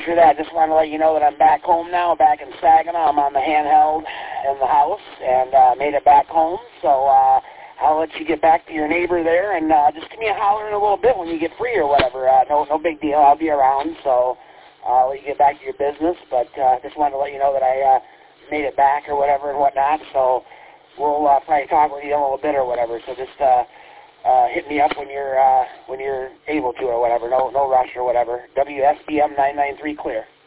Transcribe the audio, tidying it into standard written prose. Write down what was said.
after that, just want to let you know that I'm back home now, back in Saginaw. I'm on the handheld in the house and made it back home. So I'll let you get back to your neighbor there, and just give me a holler in a little bit when you get free or whatever. No big deal. I'll be around, so I'll let you get back to your business. But just wanted to let you know that I made it back or whatever and whatnot. So we'll probably talk with you in a little bit or whatever. So just hit me up when you're able to or whatever. No rush or whatever. WSBM 993 clear.